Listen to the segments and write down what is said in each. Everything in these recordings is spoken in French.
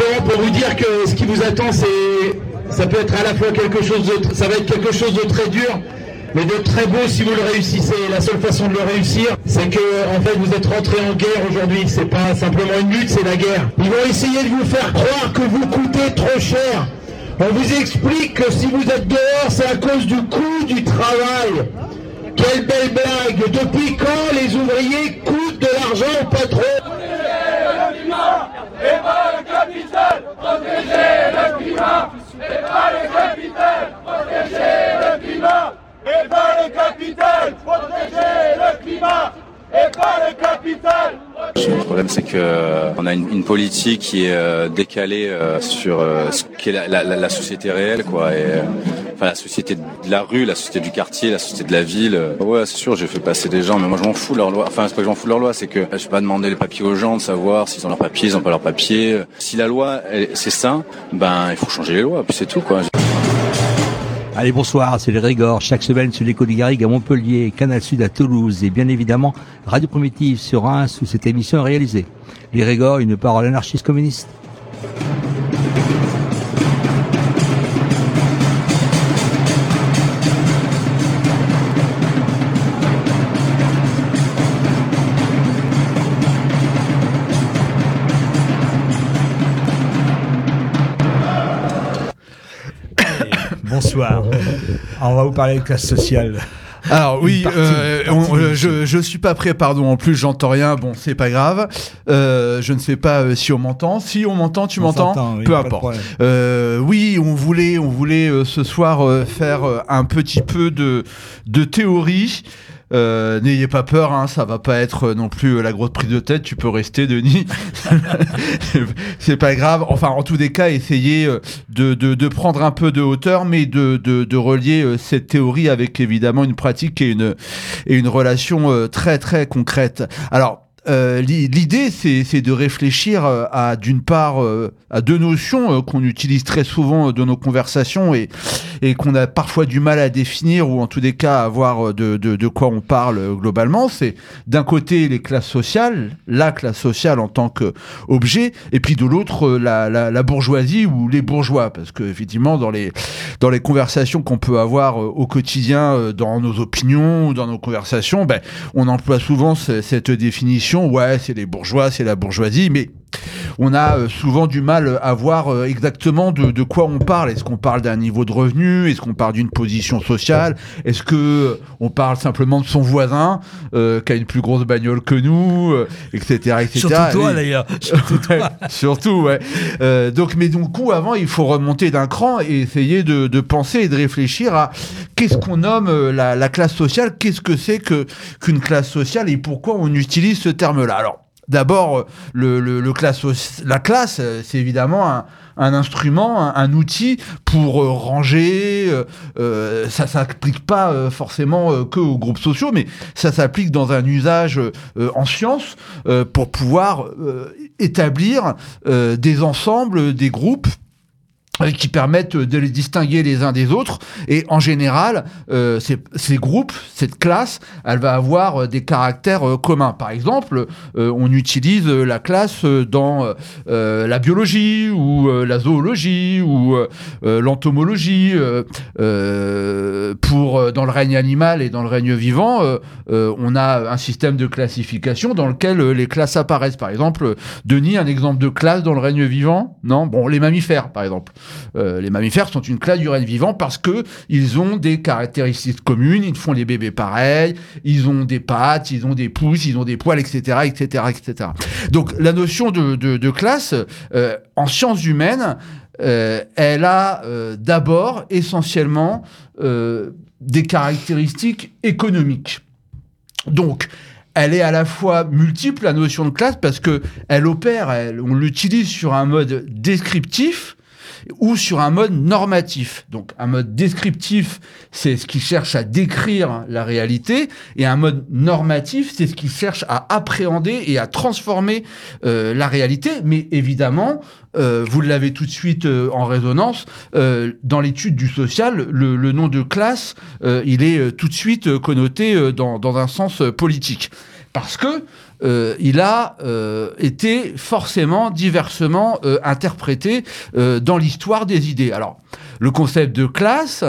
simplement pour vous dire que ce qui vous attend, ça peut être à la fois ça va être quelque chose de très dur, mais de très beau si vous le réussissez. La seule façon de le réussir, c'est que, en fait, vous êtes rentré en guerre aujourd'hui. C'est pas simplement une lutte, c'est la guerre. Ils vont essayer de vous faire croire que vous coûtez trop cher. On vous explique que si vous êtes dehors, c'est à cause du coût du travail. Quelle belle blague! Depuis quand les ouvriers coûtent de l'argent au patron? Et pas le capital, protéger le climat. Et pas le capital, protéger le climat. Et pas le capital, protéger le climat. Et pas le capital. Le problème, c'est que on a une politique qui est décalée sur ce qu'est la société réelle, quoi. Et enfin, la société de la rue, la société du quartier, la société de la ville. Ouais, c'est sûr, j'ai fait passer des gens, mais moi je m'en fous de leur loi. Enfin, c'est pas que je m'en fous de leur loi, c'est que je vais pas demander les papiers aux gens, de savoir s'ils ont leurs papiers, ils ont pas leurs papiers. Si la loi, c'est ça, ben il faut changer les lois, puis c'est tout, quoi. Allez, bonsoir, c'est les Régors, chaque semaine sur l'Écho des Garrigues à Montpellier, Canal Sud à Toulouse et bien évidemment Radio Primitive sur Reims où cette émission est réalisée. Les Régors, une parole anarchiste communiste. Bonsoir. On va vous parler de classe sociale. Alors oui, je suis pas prêt, pardon. En plus, j'entends rien. Bon, c'est pas grave. Je ne sais pas si on m'entend. Si on m'entend, tu m'entends. Oui, peu importe. Oui, on voulait ce soir faire un petit peu de théorie. N'ayez pas peur, hein, ça va pas être non plus la grosse prise de tête. Tu peux rester, Denis. C'est pas grave. Enfin, en tous les cas, essayez de prendre un peu de hauteur, mais de relier cette théorie avec évidemment une pratique et une relation très très concrète. Alors, l'idée, c'est de réfléchir à, d'une part, à deux notions qu'on utilise très souvent dans nos conversations et qu'on a parfois du mal à définir ou en tous les cas à voir de quoi on parle globalement. C'est d'un côté les classes sociales, la classe sociale en tant qu'objet, et puis de l'autre la bourgeoisie ou les bourgeois, parce que effectivement dans les conversations qu'on peut avoir au quotidien, dans nos opinions ou dans nos conversations, on emploie souvent cette définition. Ouais, c'est les bourgeois, c'est la bourgeoisie, mais on a souvent du mal à voir exactement de quoi on parle. Est-ce qu'on parle d'un niveau de revenu? Est-ce qu'on parle d'une position sociale? Est-ce que on parle simplement de son voisin qui a une plus grosse bagnole que nous, etc., etc. Surtout toi, d'ailleurs. Surtout, ouais. Donc, avant, il faut remonter d'un cran et essayer de penser et de réfléchir à qu'est-ce qu'on nomme la classe sociale, qu'est-ce que c'est qu'une classe sociale et pourquoi on utilise ce terme-là. Alors, d'abord, la classe, c'est évidemment un instrument, un outil pour ranger. Ça s'applique pas forcément que aux groupes sociaux, mais ça s'applique dans un usage en sciences pour pouvoir établir des ensembles, des groupes qui permettent de les distinguer les uns des autres. Et en général, ces groupes, cette classe, elle va avoir des caractères communs. Par exemple, on utilise la classe dans la biologie ou la zoologie ou l'entomologie. Dans le règne animal et dans le règne vivant, on a un système de classification dans lequel les classes apparaissent. Par exemple, Denis, un exemple de classe dans le règne vivant? Non? Bon, les mammifères, par exemple. Les mammifères sont une classe du règne vivant parce que ils ont des caractéristiques communes, ils font les bébés pareils, ils ont des pattes, ils ont des pouces, ils ont des poils, etc., etc., etc. Donc la notion de classe en sciences humaines, elle a d'abord essentiellement des caractéristiques économiques. Donc elle est à la fois multiple, la notion de classe, parce que elle opère, on l'utilise sur un mode descriptif ou sur un mode normatif. Donc un mode descriptif, c'est ce qui cherche à décrire la réalité, et un mode normatif, c'est ce qui cherche à appréhender et à transformer la réalité. Mais évidemment, vous l'avez tout de suite en résonance, dans l'étude du social, le nom de classe, il est tout de suite connoté dans un sens politique. parce que il a été forcément diversement interprété dans l'histoire des idées. Alors, le concept de classe,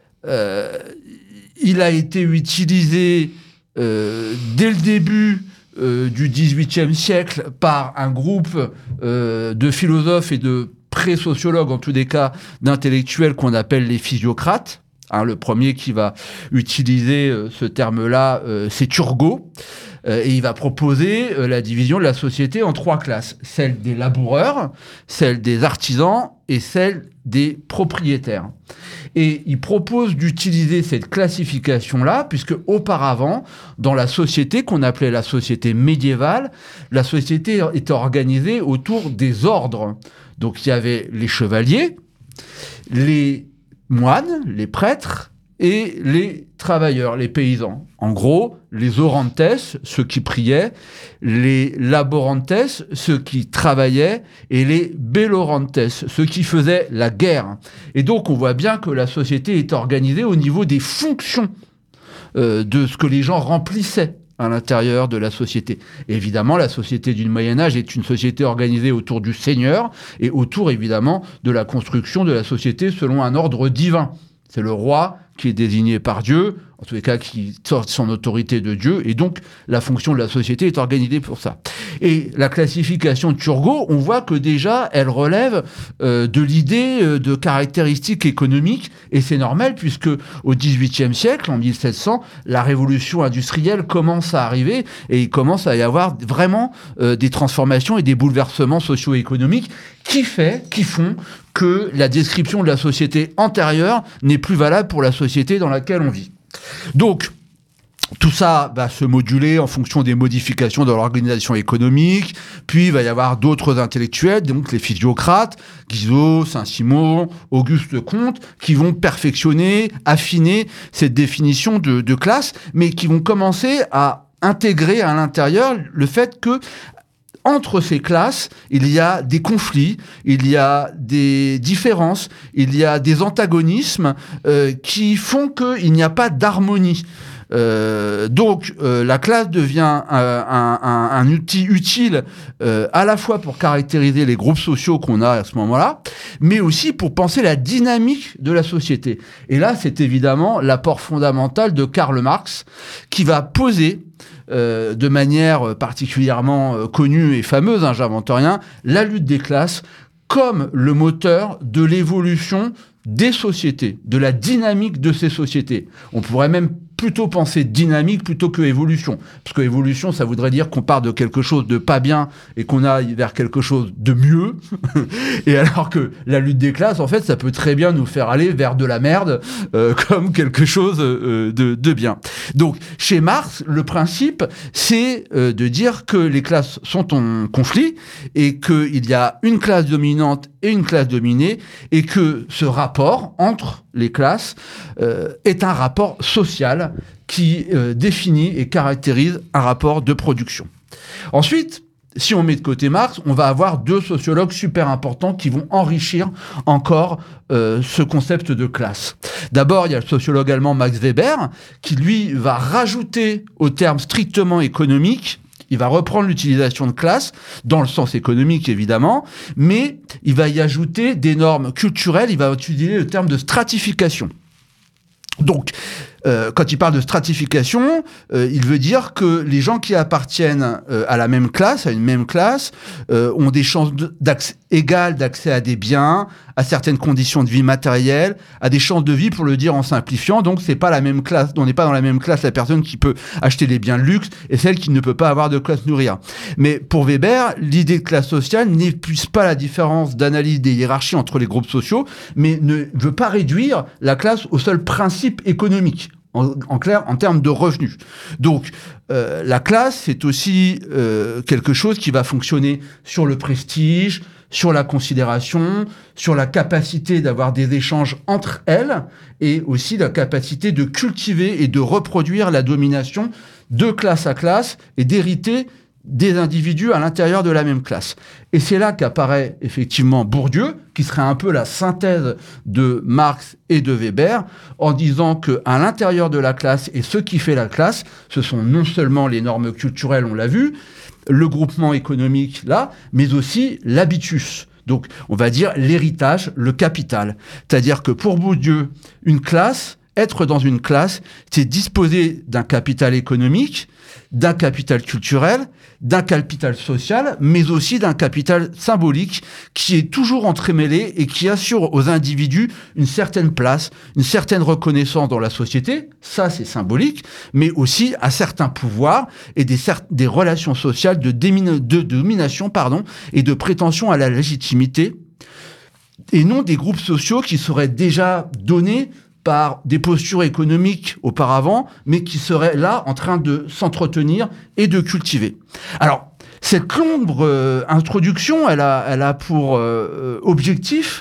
il a été utilisé dès le début du XVIIIe siècle par un groupe de philosophes et de pré-sociologues, en tous les cas d'intellectuels qu'on appelle les physiocrates. Le premier qui va utiliser ce terme-là, c'est Turgot. Et il va proposer la division de la société en 3 classes. Celle des laboureurs, celle des artisans et celle des propriétaires. Et il propose d'utiliser cette classification-là, puisque auparavant, dans la société qu'on appelait la société médiévale, la société était organisée autour des ordres. Donc il y avait les chevaliers, les moines, les prêtres et les travailleurs, les paysans. En gros, les orantes, ceux qui priaient, les laborantes, ceux qui travaillaient, et les bellorantes, ceux qui faisaient la guerre. Et donc, on voit bien que la société est organisée au niveau des fonctions de ce que les gens remplissaient à l'intérieur de la société. Et évidemment, la société du Moyen-Âge est une société organisée autour du Seigneur et autour, évidemment, de la construction de la société selon un ordre divin. C'est le roi qui est désigné par Dieu, en tous les cas qui sort son autorité de Dieu, et donc la fonction de la société est organisée pour ça. Et la classification de Turgot, on voit que déjà, elle relève de l'idée de caractéristiques économiques, et c'est normal puisque au XVIIIe siècle, en 1700, la révolution industrielle commence à arriver, et il commence à y avoir vraiment des transformations et des bouleversements socio-économiques qui font que la description de la société antérieure n'est plus valable pour la société dans laquelle on vit. Donc, tout ça va se moduler en fonction des modifications de l'organisation économique, puis il va y avoir d'autres intellectuels, donc les physiocrates, Guizot, Saint-Simon, Auguste Comte, qui vont perfectionner, affiner cette définition de classe, mais qui vont commencer à intégrer à l'intérieur le fait que entre ces classes, il y a des conflits, il y a des différences, il y a des antagonismes qui font qu'il n'y a pas d'harmonie. Donc la classe devient un outil utile à la fois pour caractériser les groupes sociaux qu'on a à ce moment-là, mais aussi pour penser la dynamique de la société. Et là, c'est évidemment l'apport fondamental de Karl Marx qui va poser de manière particulièrement connue et fameuse, j'invente rien, la lutte des classes comme le moteur de l'évolution des sociétés, de la dynamique de ces sociétés. On pourrait même plutôt penser dynamique plutôt que évolution. Parce que évolution, ça voudrait dire qu'on part de quelque chose de pas bien et qu'on aille vers quelque chose de mieux. Et alors que la lutte des classes, en fait, ça peut très bien nous faire aller vers de la merde comme quelque chose de bien. Donc, chez Marx, le principe, c'est de dire que les classes sont en conflit et qu'il y a une classe dominante et une classe dominée et que ce rapport entre les classes est un rapport social qui définit et caractérise un rapport de production. Ensuite, si on met de côté Marx, on va avoir 2 sociologues super importants qui vont enrichir encore ce concept de classe. D'abord, il y a le sociologue allemand Max Weber, qui lui va rajouter au terme strictement économique. Il va reprendre l'utilisation de classe, dans le sens économique évidemment, mais il va y ajouter des normes culturelles, il va utiliser le terme de stratification. Donc, quand il parle de stratification, il veut dire que les gens qui appartiennent à la même classe, à une même classe, ont des chances égales d'accès à des biens, à certaines conditions de vie matérielles, à des chances de vie, pour le dire en simplifiant. Donc, c'est pas la même classe. On n'est pas dans la même classe la personne qui peut acheter des biens de luxe et celle qui ne peut pas avoir de quoi se nourrir. Mais pour Weber, l'idée de classe sociale n'épuise pas la différence d'analyse des hiérarchies entre les groupes sociaux, mais ne veut pas réduire la classe au seul principe économique. En clair, en termes de revenus. Donc, la classe, c'est aussi quelque chose qui va fonctionner sur le prestige, sur la considération, sur la capacité d'avoir des échanges entre elles, et aussi la capacité de cultiver et de reproduire la domination de classe à classe, et d'hériter des individus à l'intérieur de la même classe. Et c'est là qu'apparaît effectivement Bourdieu, qui serait un peu la synthèse de Marx et de Weber, en disant qu'à l'intérieur de la classe, et ce qui fait la classe, ce sont non seulement les normes culturelles, on l'a vu, le groupement économique là, mais aussi l'habitus. Donc on va dire l'héritage, le capital. C'est-à-dire que pour Bourdieu, une classe, être dans une classe, c'est disposer d'un capital économique, d'un capital culturel, d'un capital social, mais aussi d'un capital symbolique qui est toujours entremêlé et qui assure aux individus une certaine place, une certaine reconnaissance dans la société, ça c'est symbolique, mais aussi à certains pouvoirs et des relations sociales de domination et de prétention à la légitimité, et non des groupes sociaux qui seraient déjà donnés par des postures économiques auparavant, mais qui seraient là en train de s'entretenir et de cultiver. Alors, cette longue introduction, elle a pour objectif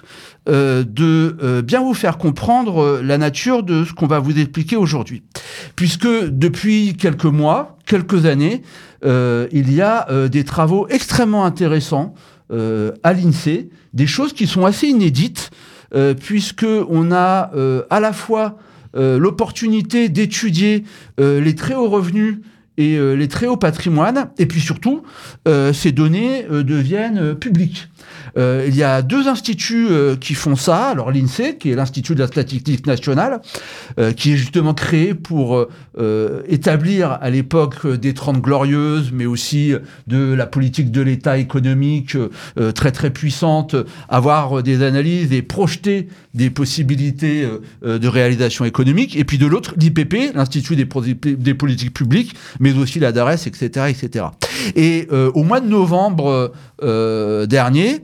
de bien vous faire comprendre la nature de ce qu'on va vous expliquer aujourd'hui. Puisque depuis quelques mois, quelques années, il y a des travaux extrêmement intéressants à l'INSEE, des choses qui sont assez inédites, puisque on a à la fois l'opportunité d'étudier les très hauts revenus et les très hauts patrimoines, et puis surtout, ces données deviennent publiques. Il y a 2 instituts qui font ça. Alors l'INSEE, qui est l'Institut de la statistique nationale, qui est justement créé pour établir à l'époque des 30 glorieuses, mais aussi de la politique de l'État économique très très puissante, avoir des analyses et projeter des possibilités de réalisation économique. Et puis de l'autre, l'IPP, l'Institut des politiques publiques, mais aussi la DARES, etc., etc. Et au mois de novembre dernier,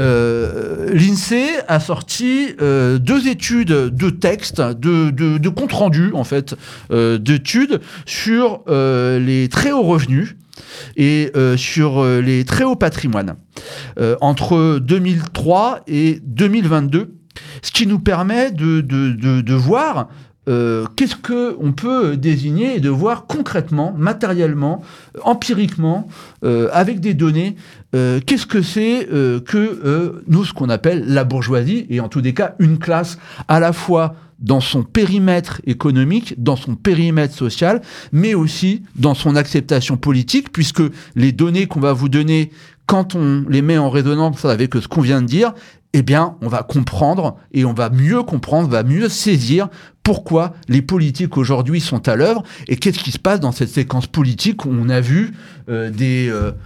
l'INSEE a sorti 2 études de textes, de comptes rendus en fait, d'études sur les très hauts revenus et sur les très hauts patrimoines entre 2003 et 2022, ce qui nous permet de voir qu'est-ce qu'on peut désigner et de voir concrètement, matériellement, empiriquement, avec des données, qu'est-ce que c'est que nous, ce qu'on appelle la bourgeoisie, et en tous les cas, une classe à la fois dans son périmètre économique, dans son périmètre social, mais aussi dans son acceptation politique, puisque les données qu'on va vous donner, quand on les met en résonance avec ce qu'on vient de dire, eh bien, on va comprendre et on va mieux comprendre, va mieux saisir pourquoi les politiques aujourd'hui sont à l'œuvre et qu'est-ce qui se passe dans cette séquence politique où on a vu des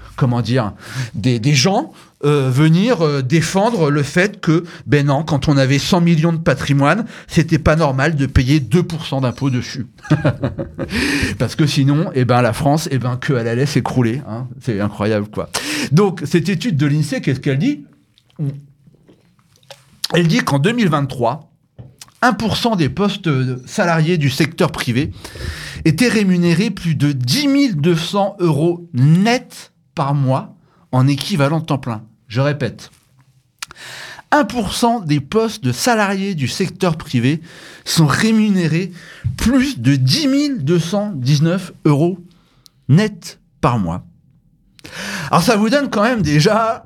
gens venir défendre le fait que, ben non, quand on avait 100 millions de patrimoine, c'était pas normal de payer 2% d'impôts dessus. Parce que sinon, eh ben, la France, eh ben, qu'elle allait s'écrouler, hein. C'est incroyable, quoi. Donc, cette étude de l'INSEE, qu'est-ce qu'elle dit ? Elle dit qu'en 2023, 1% des postes salariés du secteur privé étaient rémunérés plus de 10 200 € net par mois en équivalent temps plein. Je répète, 1% des postes de salariés du secteur privé sont rémunérés plus de 10 219 € net par mois. Alors ça vous donne quand même déjà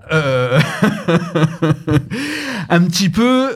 un petit peu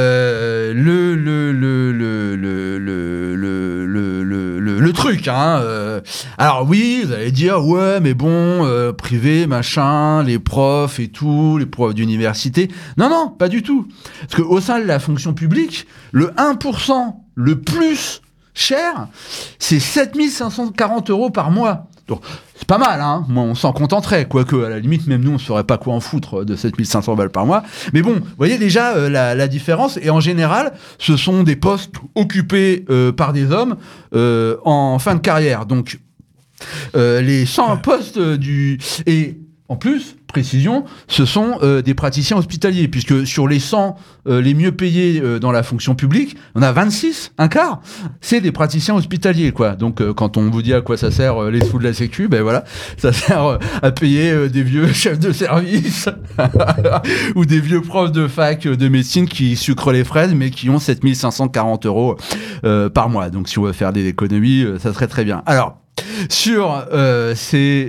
le truc, hein. Alors oui, vous allez dire ouais, mais bon, privé, machin, les profs et tout, les profs d'université. Non, pas du tout. Parce qu'au sein de la fonction publique, le 1% le plus cher, c'est 7 540 € par mois. Donc, c'est pas mal, hein. Moi, on s'en contenterait, quoique, à la limite, même nous, on saurait pas quoi en foutre de 7500 balles par mois. Mais bon, vous voyez déjà la différence. Et en général, ce sont des postes occupés par des hommes en fin de carrière. Donc, les 100 postes Et en plus, précision, ce sont des praticiens hospitaliers, puisque sur les 100 les mieux payés dans la fonction publique, on a 26, un quart, c'est des praticiens hospitaliers, quoi. Donc quand on vous dit à quoi ça sert les sous de la Sécu, ben voilà, ça sert à payer des vieux chefs de service ou des vieux profs de fac de médecine qui sucrent les fraises, mais qui ont 7 540 € par mois. Donc si on veut faire des économies, ça serait très bien. Alors, sur ces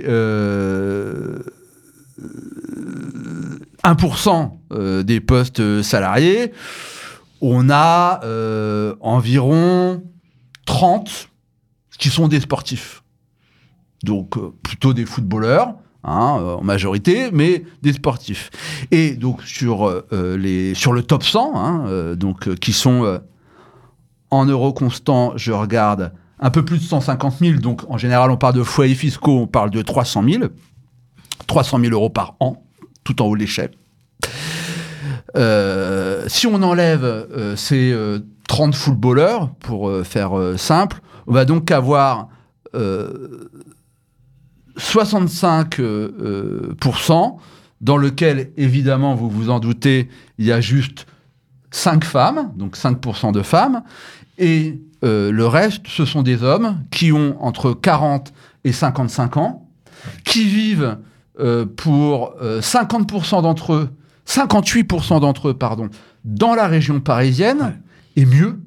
1% des postes salariés, on a environ 30 qui sont des sportifs. Donc plutôt des footballeurs, en majorité, mais des sportifs. Et donc sur le top 100, qui sont en euros constants, je regarde un peu plus de 150 000. Donc en général, on parle de foyers fiscaux, on parle de 300 000. 300 000 euros par an, tout en haut de l'échelle. Si on enlève ces 30 footballeurs, pour faire simple, on va donc avoir 65% dans lequel, évidemment, vous vous en doutez, il y a juste 5 femmes, donc 5% de femmes, et le reste, ce sont des hommes qui ont entre 40 et 55 ans, qui vivent pour 50% d'entre eux, 58% d'entre eux, pardon, dans la région parisienne, et mieux,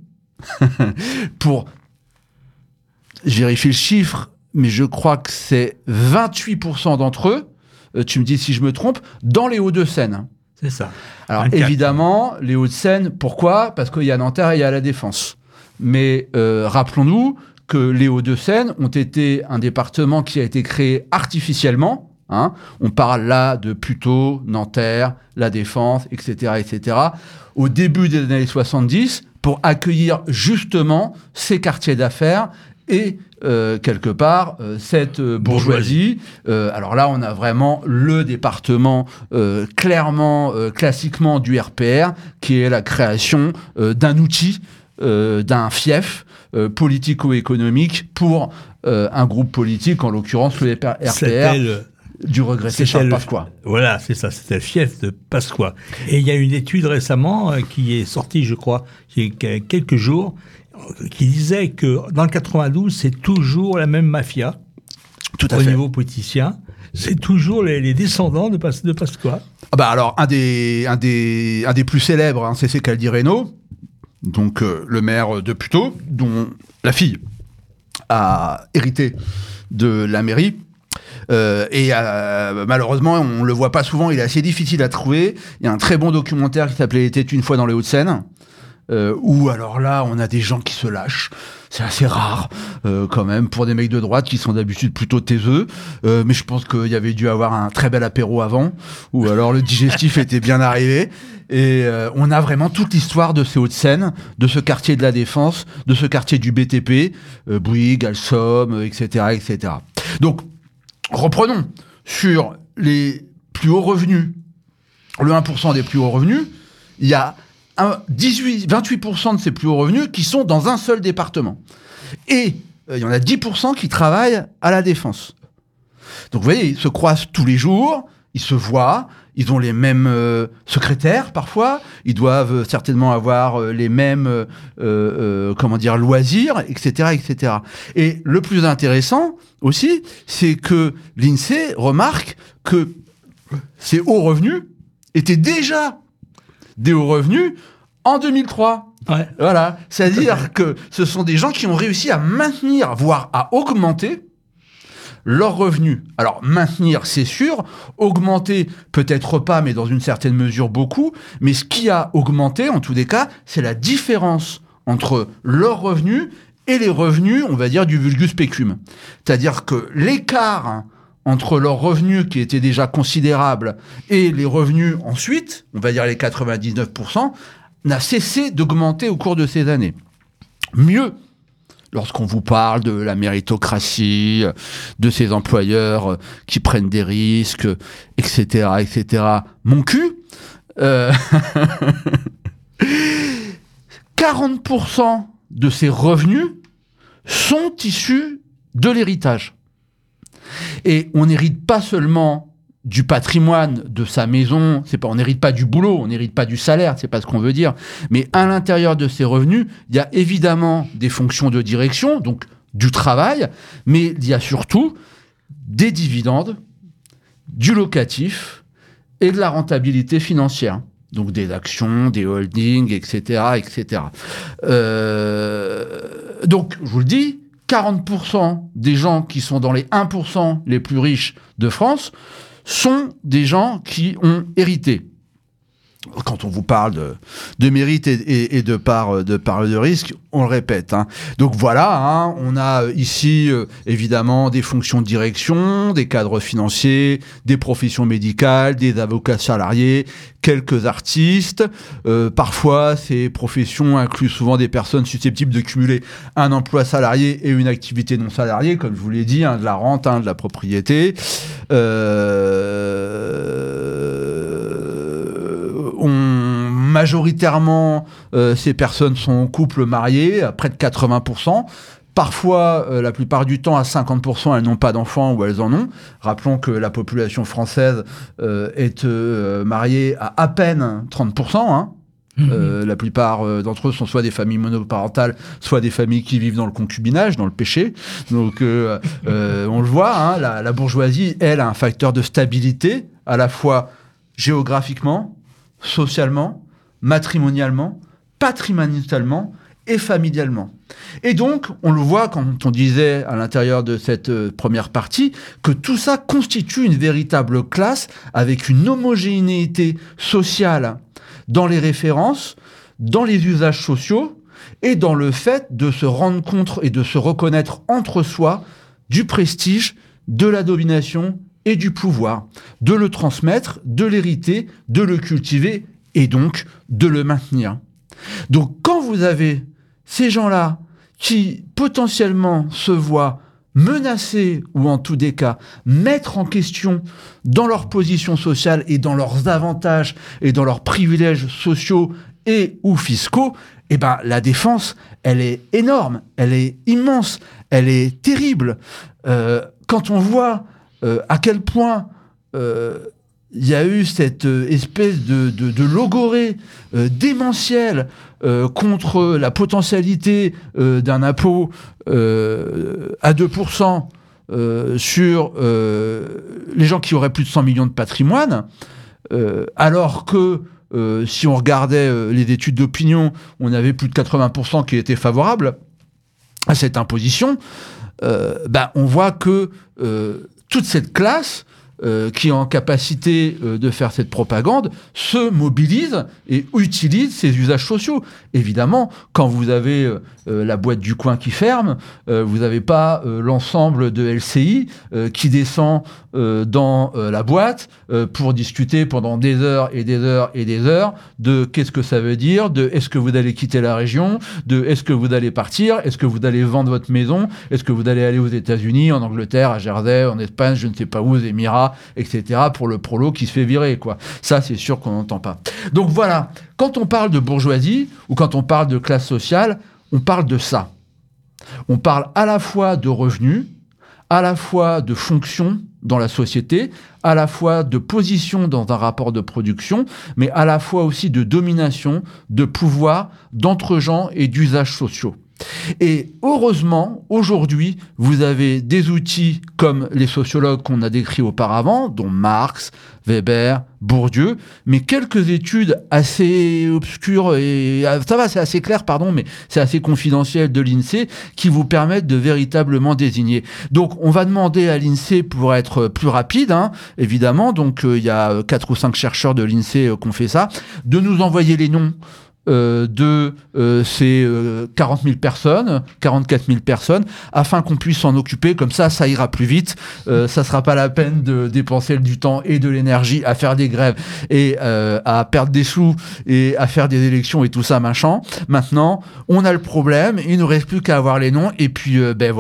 je vérifie le chiffre, mais je crois que c'est 28% d'entre eux, tu me dis si je me trompe, dans les Hauts-de-Seine. C'est ça. Alors 24. évidemment, les Hauts-de-Seine, pourquoi ? Parce qu'il y a Nanterre et il y a la Défense. Mais rappelons-nous que les Hauts-de-Seine ont été un département qui a été créé artificiellement. On parle là de plutôt Nanterre, la Défense, etc., etc., au début des années 70, pour accueillir justement ces quartiers d'affaires et quelque part cette bourgeoisie. Alors là, on a vraiment le département classiquement du RPR, qui est la création d'un outil, d'un fief politico-économique pour un groupe politique, en l'occurrence le RPR. Du regretté Charles Pasqua. Voilà, c'est ça, c'était le fief de Pasqua. Et il y a une étude récemment qui est sortie, je crois, il y a quelques jours, qui disait que dans le 92, c'est toujours la même mafia. Tout à au fait. Niveau politicien. C'est toujours les descendants de Pasqua. Ah bah alors, un des plus célèbres, c'est Caldireno, donc le maire de Puteaux, dont la fille a hérité de la mairie. Malheureusement, on le voit pas souvent, il est assez difficile à trouver. Il y a un très bon documentaire qui s'appelait « Était une fois dans les Hauts-de-Seine », où alors là, on a des gens qui se lâchent. C'est assez rare, quand même, pour des mecs de droite qui sont d'habitude plutôt taiseux. Mais je pense qu'il y avait dû avoir un très bel apéro avant, ou alors le digestif était bien arrivé. Et on a vraiment toute l'histoire de ces Hauts-de-Seine, de ce quartier de la Défense, de ce quartier du BTP, Bouygues, Alstom, etc., etc. Donc, reprenons sur les plus hauts revenus, le 1% des plus hauts revenus, il y a 28% de ces plus hauts revenus qui sont dans un seul département. Et il y en a 10% qui travaillent à la Défense. Donc vous voyez, ils se croisent tous les jours, ils se voient, ils ont les mêmes secrétaires parfois, ils doivent certainement avoir les mêmes loisirs, etc., etc. Et le plus intéressant aussi, c'est que l'INSEE remarque que ces hauts revenus étaient déjà des hauts revenus en 2003. Ouais. Voilà, c'est-à-dire que ce sont des gens qui ont réussi à maintenir, voire à augmenter leurs revenus. Alors, maintenir, c'est sûr. Augmenter, peut-être pas, mais dans une certaine mesure, beaucoup. Mais ce qui a augmenté, en tous les cas, c'est la différence entre leurs revenus et les revenus, on va dire, du vulgus pecum. C'est-à-dire que l'écart entre leurs revenus, qui étaient déjà considérables, et les revenus ensuite, on va dire les 99%, n'a cessé d'augmenter au cours de ces années. Mieux, lorsqu'on vous parle de la méritocratie, de ces employeurs qui prennent des risques, etc., etc., mon cul, 40% de ces revenus sont issus de l'héritage. Et on n'hérite pas seulement du patrimoine de sa maison, on n'hérite pas du boulot, on n'hérite pas du salaire, c'est pas ce qu'on veut dire, mais à l'intérieur de ces revenus, il y a évidemment des fonctions de direction, donc du travail, mais il y a surtout des dividendes, du locatif et de la rentabilité financière. Donc des actions, des holdings, etc., etc. Donc, je vous le dis, 40% des gens qui sont dans les 1% les plus riches de France sont des gens qui ont hérité. Quand on vous parle de mérite et de part de risque, on le répète. Hein. Donc voilà, hein, on a ici évidemment des fonctions de direction, des cadres financiers, des professions médicales, des avocats salariés, quelques artistes. Parfois, ces professions incluent souvent des personnes susceptibles de cumuler un emploi salarié et une activité non salariée, comme je vous l'ai dit, hein, de la rente, hein, de la propriété. Majoritairement, ces personnes sont en couple marié, à près de 80%. Parfois, la plupart du temps, à 50%, elles n'ont pas d'enfants ou elles en ont. Rappelons que la population française est mariée à peine 30%. Hein. La plupart d'entre eux sont soit des familles monoparentales, soit des familles qui vivent dans le concubinage, dans le péché. Donc, on le voit, hein, la bourgeoisie, elle, a un facteur de stabilité, à la fois géographiquement, socialement, matrimonialement, patrimonialement et familialement. Et donc, on le voit quand on disait à l'intérieur de cette première partie que tout ça constitue une véritable classe avec une homogénéité sociale dans les références, dans les usages sociaux et dans le fait de se rendre compte et de se reconnaître entre soi du prestige, de la domination et du pouvoir, de le transmettre, de l'hériter, de le cultiver et donc de le maintenir. Donc quand vous avez ces gens-là qui potentiellement se voient menacés ou en tout des cas mettre en question dans leur position sociale et dans leurs avantages et dans leurs privilèges sociaux et ou fiscaux, eh ben la défense, elle est énorme, elle est immense, elle est terrible. Quand on voit à quel point il y a eu cette espèce de logorée démentielle contre la potentialité d'un impôt à 2% sur les gens qui auraient plus de 100 millions de patrimoine, alors que si on regardait les études d'opinion, on avait plus de 80% qui étaient favorables à cette imposition, on voit que toute cette classe qui est en capacité de faire cette propagande se mobilise et utilise ces usages sociaux. Évidemment, quand vous avez la boîte du coin qui ferme, vous n'avez pas l'ensemble de LCI qui descend dans la boîte pour discuter pendant des heures et des heures et des heures de qu'est-ce que ça veut dire, de est-ce que vous allez quitter la région, de est-ce que vous allez partir, est-ce que vous allez vendre votre maison, est-ce que vous allez aller aux États-Unis, en Angleterre, à Jersey, en Espagne, je ne sais pas où, aux Émirats, etc., pour le prolo qui se fait virer, quoi. Ça, c'est sûr qu'on n'entend pas. Donc voilà, quand on parle de bourgeoisie ou quand on parle de classe sociale, on parle de ça. On parle à la fois de revenus, à la fois de fonctions dans la société, à la fois de position dans un rapport de production, mais à la fois aussi de domination, de pouvoir, d'entre-gens et d'usages sociaux. Et heureusement, aujourd'hui, vous avez des outils comme les sociologues qu'on a décrits auparavant, dont Marx, Weber, Bourdieu, mais quelques études assez obscures, et ça va, c'est assez clair, pardon, mais c'est assez confidentiel de l'INSEE, qui vous permettent de véritablement désigner. Donc, on va demander à l'INSEE, pour être plus rapide, hein, évidemment, donc il y a 4 ou 5 chercheurs de l'INSEE qui ont fait ça, de nous envoyer les noms de ces 40 000 personnes, 44 000 personnes, afin qu'on puisse s'en occuper. Comme ça ira plus vite. Ça sera pas la peine de dépenser du temps et de l'énergie à faire des grèves et à perdre des sous et à faire des élections et tout ça, machin. Maintenant, on a le problème, il ne reste plus qu'à avoir les noms et puis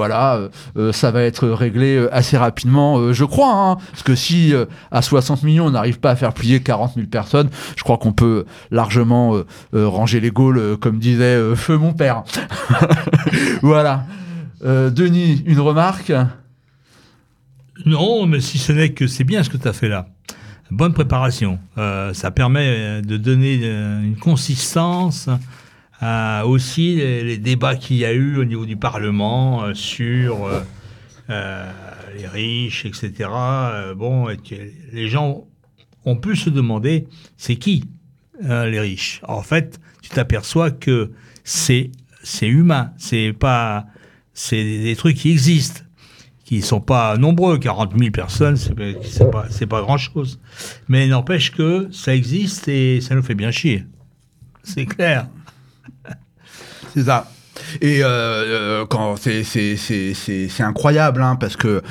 ça va être réglé assez rapidement, je crois. Hein, parce que si à 60 millions, on n'arrive pas à faire plier 40 000 personnes, je crois qu'on peut largement ranger les Gaules, comme disait Feu mon père. Voilà. Denis, une remarque ? Non, mais si ce n'est que c'est bien ce que tu as fait là. Bonne préparation. Ça permet de donner une consistance à aussi les débats qu'il y a eu au niveau du Parlement sur les riches, etc. Les gens ont pu se demander, c'est qui les riches. En fait, tu t'aperçois que c'est humain, c'est pas c'est des trucs qui existent, qui sont pas nombreux. 40 000 personnes, c'est pas grand-chose. Mais n'empêche que ça existe et ça nous fait bien chier. C'est clair. C'est ça. Et quand c'est incroyable, hein, parce que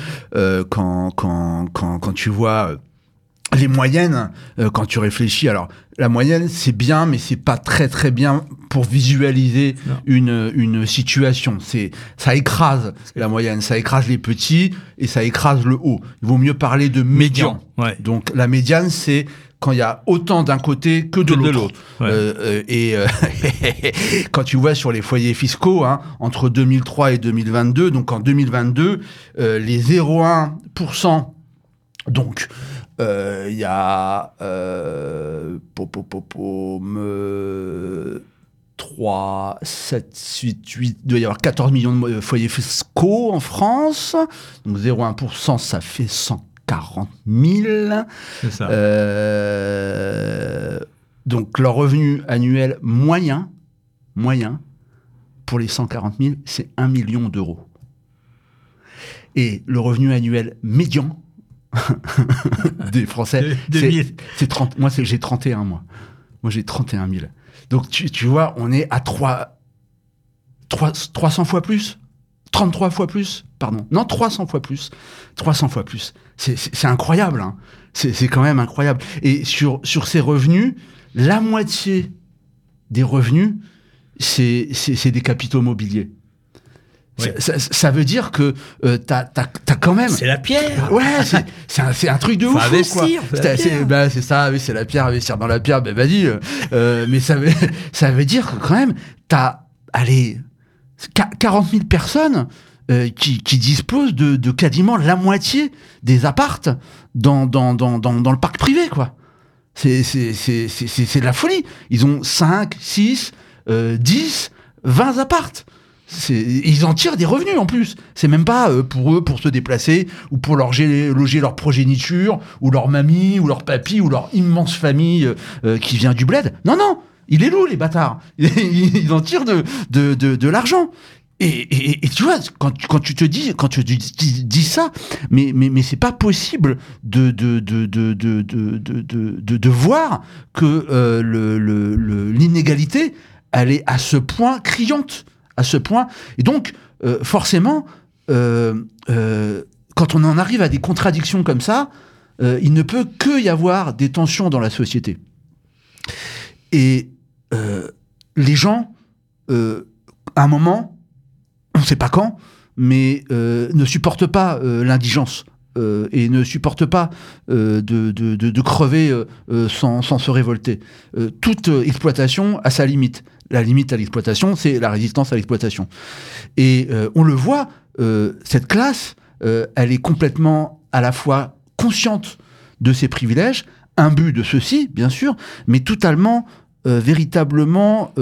quand tu vois les moyennes, quand tu réfléchis, alors la moyenne c'est bien, mais c'est pas très très bien pour visualiser une situation. Ça écrase la moyenne, ça écrase les petits et ça écrase le haut. Il vaut mieux parler de médian. Ouais. Donc la médiane, c'est quand il y a autant d'un côté que de l'autre. Ouais. Quand tu vois sur les foyers fiscaux, hein, entre 2003 et 2022, donc en 2022, les 0,1%, donc il y a 3, 7, 8, il doit y avoir 14 millions de foyers fiscaux en France. Donc 0,1%, ça fait 140 000. C'est ça. Donc leur revenu annuel moyen, pour les 140 000, c'est 1 million d'euros. Et le revenu annuel médian des Français, c'est 30. Moi, j'ai 31, moi. Moi, j'ai 31 000. Donc, tu vois, on est à 300 fois plus. 33 fois plus, pardon. Non, 300 fois plus. 300 fois plus. C'est incroyable, hein. C'est quand même incroyable. Et sur ces revenus, la moitié des revenus, c'est des capitaux mobiliers. Oui. Ça veut dire que t'as quand même... C'est la pierre. Ouais, c'est un truc de ouf. Investir, quoi. C'est ça, oui, c'est la pierre, investir dans la pierre, ben vas-y. Mais ça veut dire que quand même, t'as, 40 000 personnes qui disposent de quasiment la moitié des appartes dans le parc privé, quoi. C'est de la folie. Ils ont 5, 6, 10, 20 appartes. Ils en tirent des revenus en plus. C'est même pas pour eux, pour se déplacer ou pour loger leur progéniture ou leur mamie ou leur papy ou leur immense famille qui vient du bled. Non, ils les louent, les bâtards. Ils en tirent de l'argent. Et tu vois, quand tu dis ça, mais c'est pas possible de voir que l'inégalité, elle est à ce point criante. À ce point. Et donc, forcément, quand on en arrive à des contradictions comme ça, il ne peut que y avoir des tensions dans la société. Et les gens, à un moment, on ne sait pas quand, mais ne supportent pas l'indigence et ne supportent pas de crever sans se révolter. Toute exploitation a sa limite. La limite à l'exploitation, c'est la résistance à l'exploitation. Et on le voit, cette classe, elle est complètement à la fois consciente de ses privilèges, imbue de ceux-ci, bien sûr, mais totalement, véritablement,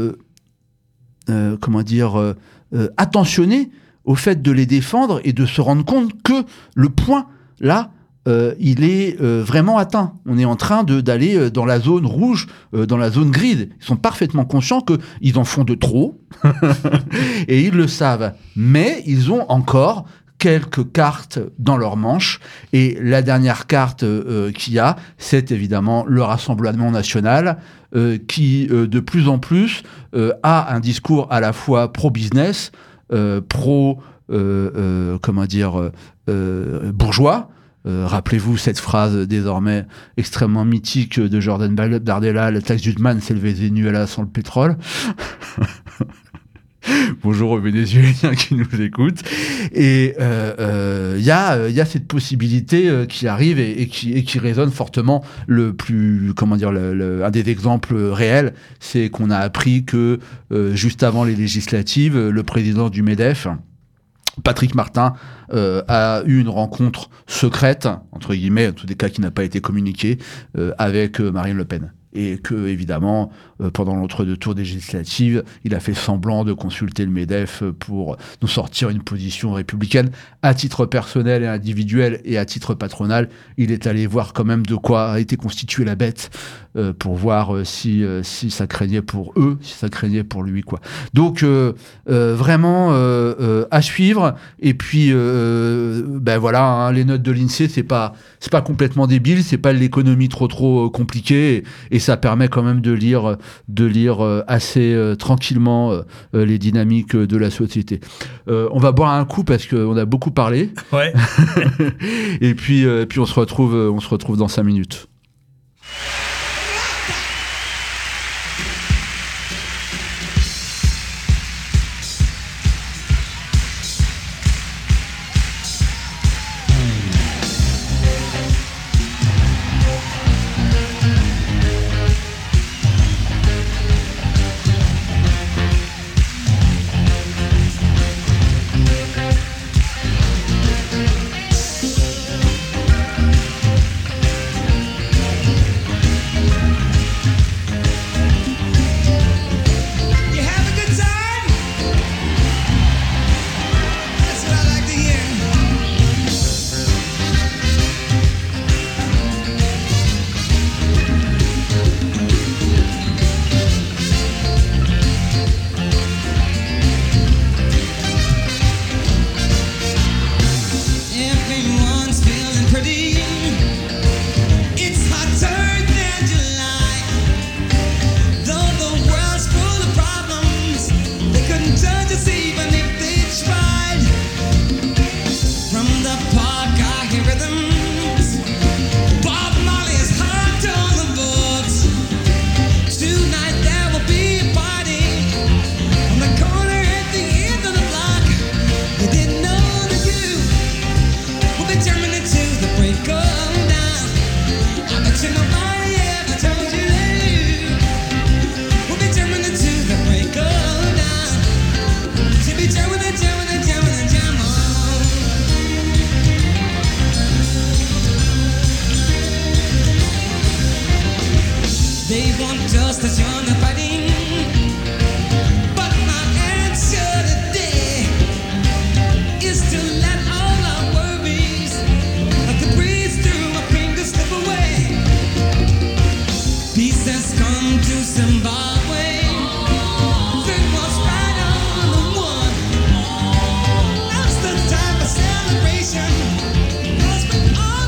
attentionnée au fait de les défendre et de se rendre compte que le point, là, il est vraiment atteint. On est en train d'aller dans la zone rouge, dans la zone grise. Ils sont parfaitement conscients qu'ils en font de trop, et ils le savent. Mais ils ont encore quelques cartes dans leur manche, et la dernière carte qu'il y a, c'est évidemment le Rassemblement national, qui de plus en plus a un discours à la fois pro-business, bourgeois. Rappelez-vous cette phrase désormais extrêmement mythique de Jordan Bardella: la taxe d'Huttman, c'est le Venezuela sans le pétrole. Bonjour aux Vénézuéliens qui nous écoutent. Et y a cette possibilité qui arrive et qui résonne fortement. Un des exemples réels, c'est qu'on a appris que juste avant les législatives, le président du MEDEF, Patrick Martin, a eu une rencontre secrète, entre guillemets, en tous les cas qui n'a pas été communiquée, avec Marine Le Pen. et que, évidemment, pendant l'entre-deux tours des législatives, il a fait semblant de consulter le MEDEF pour nous sortir une position républicaine. À titre personnel et individuel et à titre patronal, il est allé voir quand même de quoi a été constituée la bête pour voir si ça craignait pour eux, si ça craignait pour lui, quoi. Donc, vraiment à suivre. Et puis, voilà, hein, les notes de l'INSEE, c'est pas complètement débile, c'est pas l'économie trop compliquée, et ça permet quand même de lire assez tranquillement les dynamiques de la société. On va boire un coup parce qu'on a beaucoup parlé. Ouais. Et puis on se retrouve dans 5 minutes.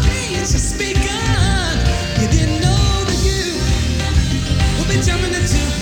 Jumping into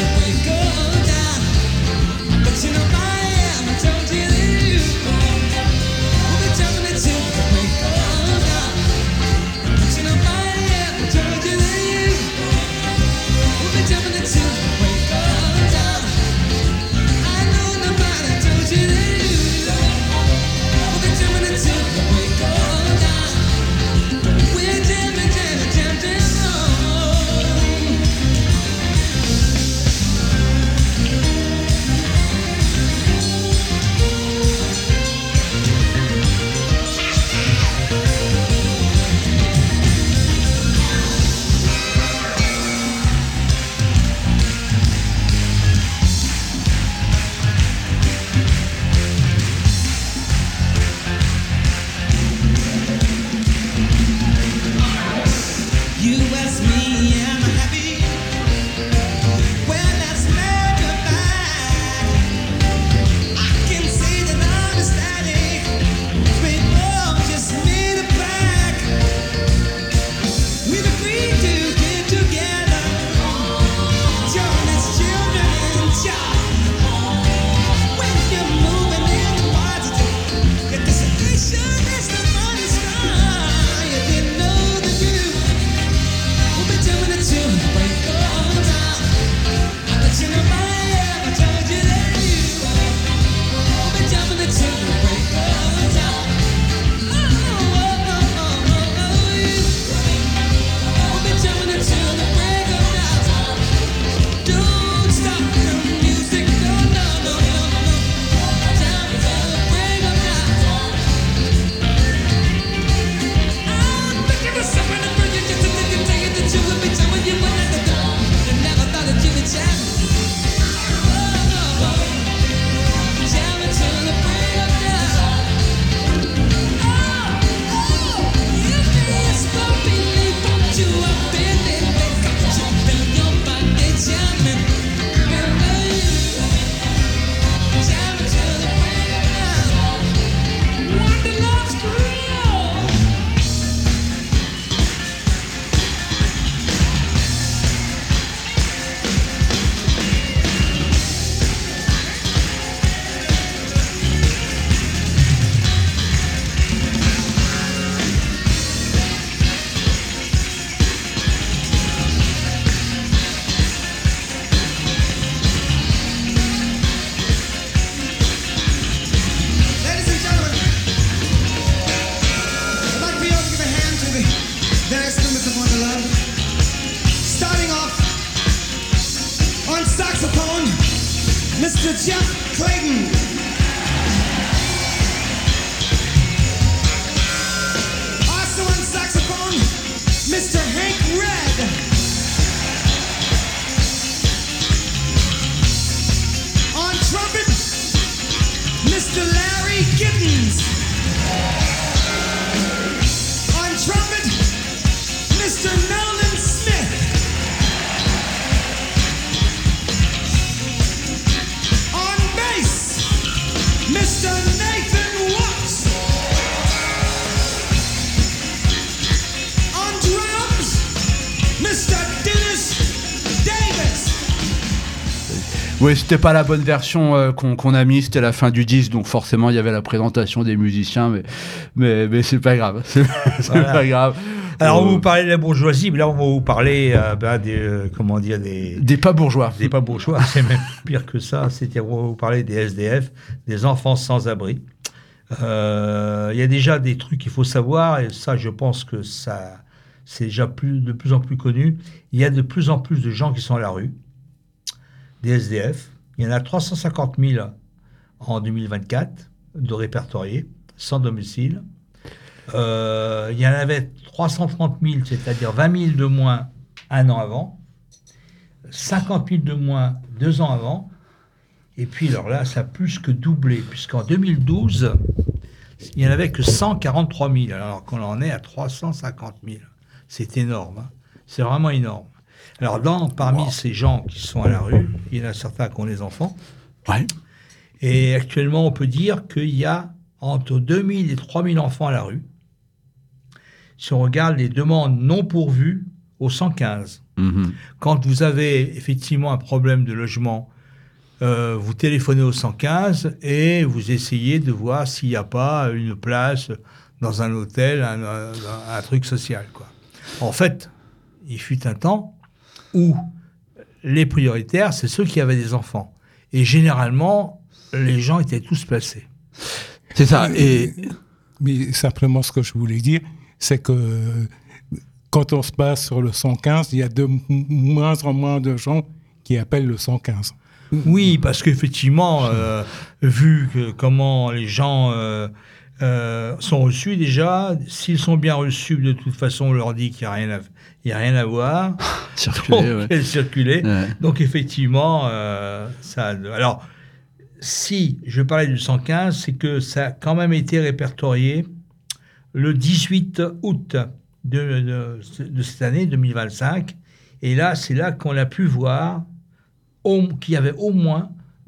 Mr. Jeff Clayton. Also on saxophone, Mr. Hank Red. On trumpet, Mr. Larry Gibbons. On trumpet, Mr. Nolan Smith. On bass, Mr. Nathan Watts. On drums, Mr. Dennis Davis. Oui, c'était pas la bonne version qu'on a mis, c'était la fin du disque, donc forcément il y avait la présentation des musiciens, mais c'est pas grave, c'est Voilà. pas grave. Alors, vous parlez de la bourgeoisie, mais là, on va vous parler Des pas bourgeois. des pas bourgeois, c'est même pire que ça. On va vous parler des SDF, des enfants sans abri. Il y a déjà des trucs qu'il faut savoir, et ça, je pense que ça, c'est déjà de plus en plus connu. Il y a de plus en plus de gens qui sont à la rue, des SDF. Il y en a 350 000 en 2024 de répertoriés, sans domicile. Il y en avait 330 000, c'est-à-dire 20 000 de moins un an avant, 50 000 de moins 2 ans avant, et puis alors là, ça a plus que doublé, puisqu'en 2012, il n'y en avait que 143 000, alors qu'on en est à 350 000. C'est énorme, hein. C'est vraiment énorme. Alors parmi ces gens qui sont à la rue, il y en a certains qui ont des enfants, Ouais. et actuellement, on peut dire qu'il y a entre 2 000 et 3 000 enfants à la rue. Si on regarde les demandes non pourvues au 115, quand vous avez effectivement un problème de logement, vous téléphonez au 115 et vous essayez de voir s'il n'y a pas une place dans un hôtel, un truc social, quoi. En fait, il fut un temps où les prioritaires, c'est ceux qui avaient des enfants. Et généralement, les gens étaient tous placés. C'est ça. Et Mais simplement, ce que je voulais dire, c'est que quand on se base sur le 115, il y a de moins en moins de gens qui appellent le 115. Oui, parce qu'effectivement, vu comment les gens sont reçus déjà, s'ils sont bien reçus, de toute façon, on leur dit qu'il n'y a rien à voir. Circuler. Ouais. Donc, effectivement, ça... Alors, si je parlais du 115, c'est que ça a quand même été répertorié le 18 août de cette année, 2025. Et là, c'est là qu'on a pu voir qu'il y avait au moins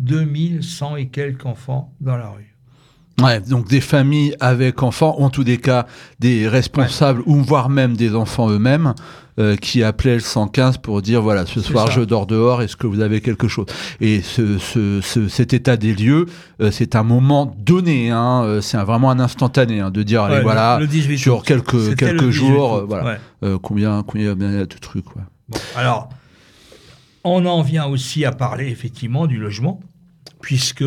2100 et quelques enfants dans la rue. ouais, donc des familles avec enfants, ou en tous des cas des responsables, ou voire même des enfants eux-mêmes, qui appelaient le 115 pour dire voilà, ce soir je dors dehors, est-ce que vous avez quelque chose? Et cet état des lieux, c'est un moment donné, hein, c'est vraiment un instantané, hein, de dire allez, voilà, le 18 sur août. quelques jours, août, voilà, ouais. combien il y a de trucs. Ouais. Bon, alors, on en vient aussi à parler effectivement du logement, puisque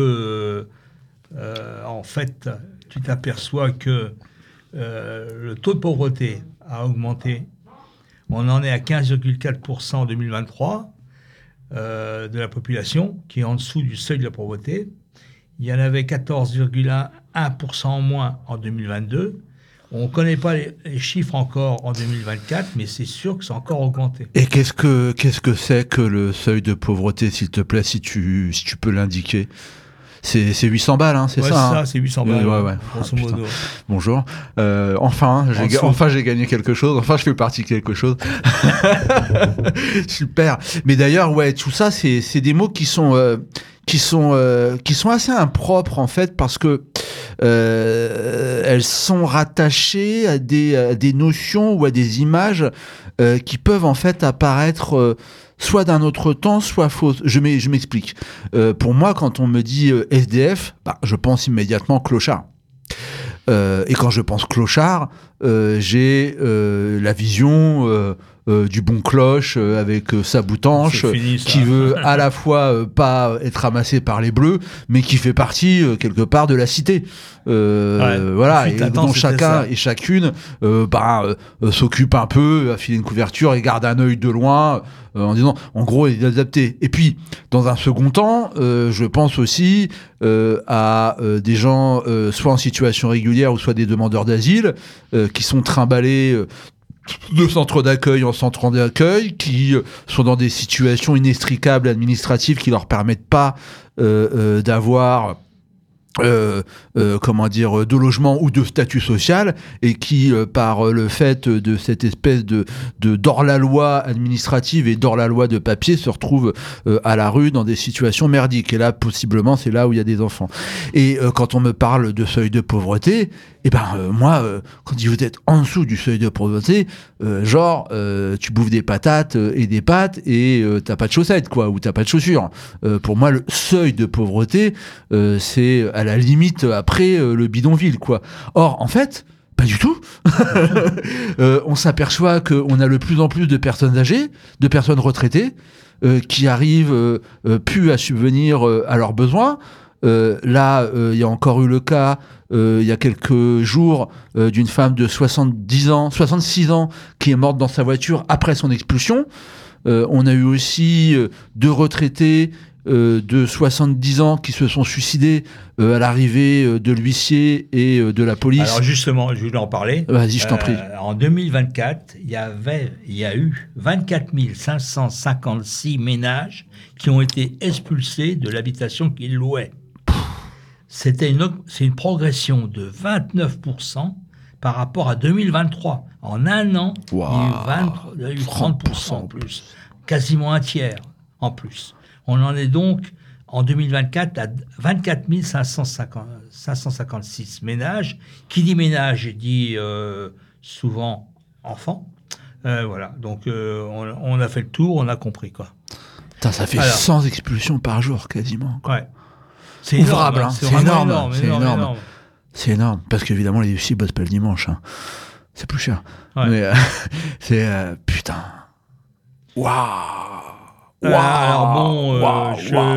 en fait, tu t'aperçois que le taux de pauvreté a augmenté. On en est à 15,4% en 2023 de la population qui est en dessous du seuil de la pauvreté. Il y en avait 14,1% en moins en 2022. On ne connaît pas les chiffres encore en 2024, mais c'est sûr que c'est encore augmenté. Et qu'est-ce que c'est que le seuil de pauvreté, s'il te plaît, si tu peux l'indiquer? C'est 800 balles, hein, c'est ouais, ça, c'est hein. ça, c'est 800 balles, ouais. grosso Ah, modo. Bonjour. Enfin, j'ai gagné quelque chose. Enfin, je fais partie de quelque chose. Super. Mais d'ailleurs, ouais, tout ça, c'est des mots qui sont assez impropres, en fait, parce que elles sont rattachées à des notions ou à des images qui peuvent en fait apparaître soit d'un autre temps, soit fausses. Je m'explique. Pour moi, quand on me dit SDF, je pense immédiatement clochard. Et quand je pense clochard, j'ai la vision du bon cloche avec sa boutanche, C'est fini, ça. qui veut à la fois pas être ramassé par les bleus, mais qui fait partie quelque part de la cité. Voilà, Ensuite, et attends, dont c'était chacun ça. et chacune s'occupe un peu, à filer une couverture et garde un œil de loin en disant, en gros, il est adapté. Et puis, dans un second temps, je pense aussi à des gens soit en situation régulière ou soit des demandeurs d'asile qui sont trimballés de centre d'accueil en centre d'accueil, qui sont dans des situations inextricables administratives qui leur permettent pas d'avoir comment dire, de logement ou de statut social, et qui par le fait de cette espèce de d'hors-la-loi administrative et d'hors-la-loi de papier se retrouvent à la rue dans des situations merdiques. Et là, possiblement, c'est là où il y a des enfants. Et quand on me parle de seuil de pauvreté, moi, quand vous êtes en dessous du seuil de pauvreté, tu bouffes des patates et des pâtes et t'as pas de chaussettes, quoi, ou t'as pas de chaussures. Pour moi, le seuil de pauvreté, c'est à la limite après le bidonville, quoi. Or, en fait, pas du tout. On s'aperçoit qu'on a de plus en plus de personnes âgées, de personnes retraitées, qui arrivent plus à subvenir à leurs besoins. Là, il y a encore eu le cas, il y a quelques jours, d'une femme de 66 ans, qui est morte dans sa voiture après son expulsion. On a eu aussi deux retraités de 70 ans qui se sont suicidés à l'arrivée de l'huissier et de la police. Alors justement, je voulais en parler. Vas-y, je t'en prie. En 2024, il y a eu 24 556 ménages qui ont été expulsés de l'habitation qu'ils louaient. C'est une progression de 29% par rapport à 2023. En un an, il y a eu 30% en plus. Quasiment un tiers en plus. On en est donc, en 2024, à 24 556 ménages. Qui dit ménage dit souvent enfants. Voilà, donc on a fait le tour, on a compris, quoi. Putain, ça fait 100 expulsions par jour, quasiment, quoi. Ouais. C'est ouvrable, énorme, hein. C'est énorme. énorme. C'est énorme, parce qu'évidemment, les huissiers bossent pas le dimanche. Hein. C'est plus cher. Ouais. Mais c'est... putain. Waouh. Alors bon,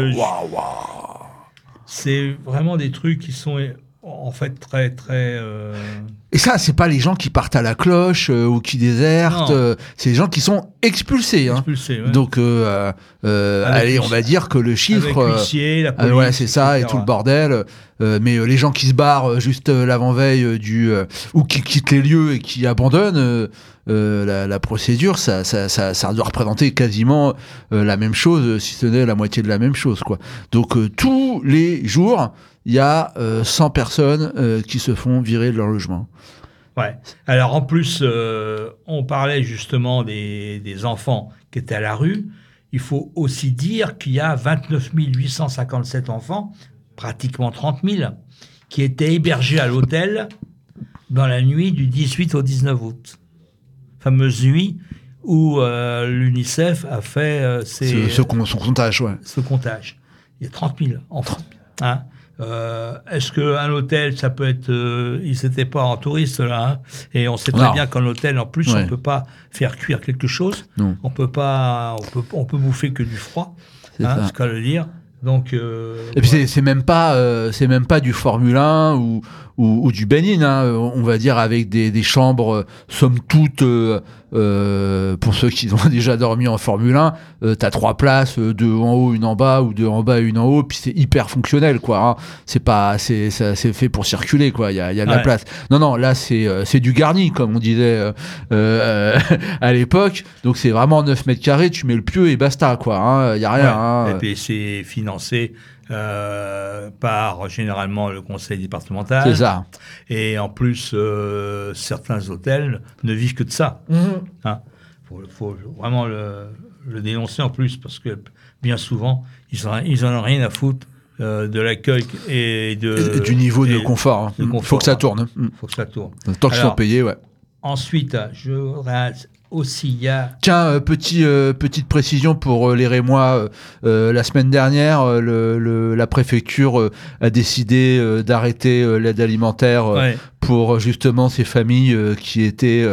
c'est vraiment des trucs qui sont en fait très très. Et ça, c'est pas les gens qui partent à la cloche ou qui désertent. C'est les gens qui sont expulsés. Hein. Expulsés, ouais. Donc, allez, on va dire que le chiffre. Avec l'huissier, la police, ouais, c'est ça, etc. et tout le bordel. Mais les gens qui se barrent juste l'avant-veille ou qui quittent les lieux et qui abandonnent la procédure, ça doit représenter quasiment la même chose, si ce n'est la moitié de la même chose, quoi. Donc tous les jours, il y a 100 personnes qui se font virer de leur logement. Ouais. Alors en plus, on parlait justement des enfants qui étaient à la rue. Il faut aussi dire qu'il y a 29 857 enfants, pratiquement 30 000, qui étaient hébergés à l'hôtel dans la nuit du 18 au 19 août. Fameuse nuit où l'UNICEF a fait son comptage, ouais. ce comptage. Il y a 30 000 enfants. Hein. Est-ce qu'un hôtel, ça peut être... ils n'étaient pas en touriste, là. Hein, et on sait très bien qu'en hôtel, en plus, on ne peut pas faire cuire quelque chose. Non. On peut bouffer que du froid. C'est ce qu'à le dire. Donc, et puis c'est même pas du Formule 1 ou du Benin, hein, on va dire, avec des chambres somme toute pour ceux qui ont déjà dormi en Formule 1, t'as 3 places, 2 en haut, 1 en bas, ou 2 en bas, 1 en haut, puis c'est hyper fonctionnel, quoi. Hein. C'est fait pour circuler, quoi. Il y a de la place. Non, là c'est du garni, comme on disait à l'époque. Donc c'est vraiment 9 mètres carrés, tu mets le pieu et basta, quoi. Hein. Il y a rien. Hein. Et puis c'est financé par généralement le conseil départemental. C'est ça. Et en plus, certains hôtels ne vivent que de ça. Hein. Faut vraiment le dénoncer en plus, parce que bien souvent, ils en ont rien à foutre de l'accueil et du niveau de confort. Hein. Faut que ça tourne. Faut que ça tourne. Tant qu'ils sont payés, ouais. Ensuite, je voudrais aussi, il y a... Tiens, petite précision pour les Rémois. La semaine dernière, la préfecture a décidé d'arrêter l'aide alimentaire pour justement ces familles qui étaient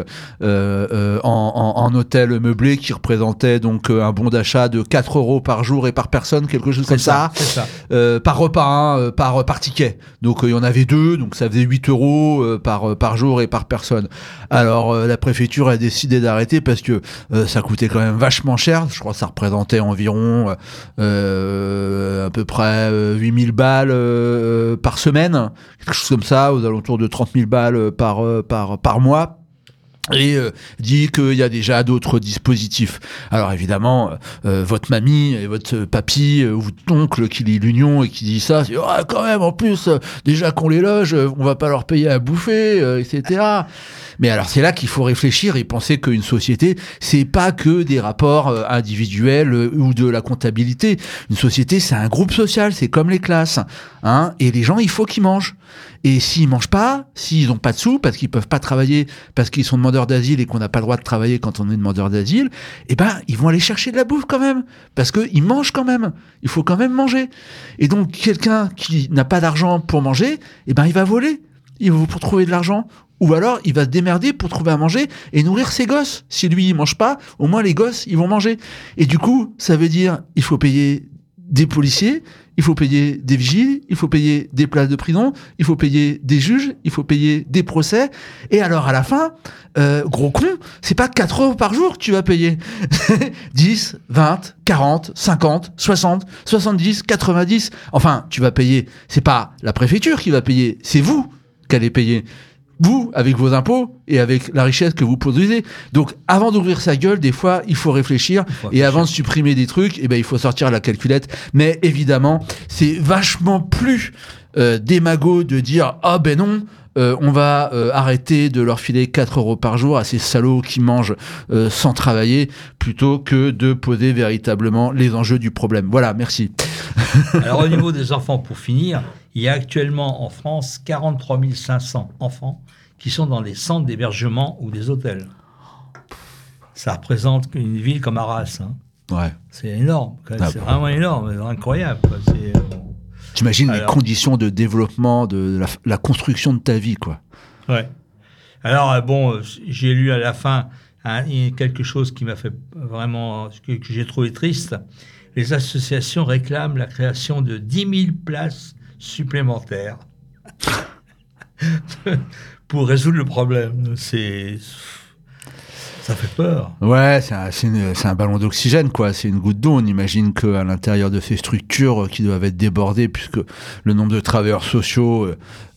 en hôtel meublé, qui représentaient donc un bon d'achat de 4 € par jour et par personne, quelque chose comme ça. C'est ça. Par repas, hein, par ticket. Donc il y en avait 2, donc ça faisait 8 € par jour et par personne. Alors la préfecture a décidé d'arrêter parce que ça coûtait quand même vachement cher. Je crois que ça représentait environ à peu près 8000 balles par semaine, quelque chose comme ça, aux alentours de 30 000 balles par mois. Et dit qu'il y a déjà d'autres dispositifs. Alors évidemment, votre mamie et votre papy ou votre oncle qui lit l'Union et qui dit ça, c'est quand même en plus déjà qu'on les loge, on va pas leur payer à bouffer, etc. Mais alors c'est là qu'il faut réfléchir et penser qu'une société, c'est pas que des rapports individuels ou de la comptabilité. Une société, c'est un groupe social, c'est comme les classes, hein. Et les gens, il faut qu'ils mangent. Et s'ils mangent pas, s'ils ont pas de sous, parce qu'ils peuvent pas travailler, parce qu'ils sont demandeurs d'asile et qu'on n'a pas le droit de travailler quand on est demandeur d'asile, eh ben, ils vont aller chercher de la bouffe quand même. Parce qu'ils mangent quand même. Il faut quand même manger. Et donc, quelqu'un qui n'a pas d'argent pour manger, eh ben, il va voler. Il va pour trouver de l'argent. Ou alors, il va se démerder pour trouver à manger et nourrir ses gosses. Si lui, il mange pas, au moins les gosses, ils vont manger. Et du coup, ça veut dire, il faut payer des policiers, il faut payer des vigiles, il faut payer des places de prison, il faut payer des juges, il faut payer des procès. Et alors, à la fin, gros con, c'est pas 4 € par jour que tu vas payer. 10, 20, 40, 50, 60, 70, 90. Enfin, tu vas payer. C'est pas la préfecture qui va payer, c'est vous qui allez payer. Vous, avec vos impôts et avec la richesse que vous produisez. Donc, avant d'ouvrir sa gueule, des fois, il faut réfléchir. Et avant de supprimer des trucs, eh ben, il faut sortir la calculette. Mais évidemment, c'est vachement plus démago de dire « Ah ben non, on va arrêter de leur filer 4 € par jour à ces salauds qui mangent sans travailler », plutôt que de poser véritablement les enjeux du problème. Voilà, merci. Alors, au niveau des enfants, pour finir, il y a actuellement en France 43 500 enfants qui sont dans des centres d'hébergement ou des hôtels. Ça représente une ville comme Arras. Hein. Ouais. C'est énorme. C'est vraiment énorme, incroyable. T'imagines les conditions de développement, de la construction de ta vie, quoi. Ouais. Alors, bon, j'ai lu à la fin quelque chose qui m'a fait vraiment, que j'ai trouvé triste. Les associations réclament la création de 10 000 places supplémentaires pour résoudre le problème. Ça fait peur. Ouais, c'est un ballon d'oxygène, quoi. C'est une goutte d'eau. On imagine qu'à l'intérieur de ces structures qui doivent être débordées, puisque le nombre de travailleurs sociaux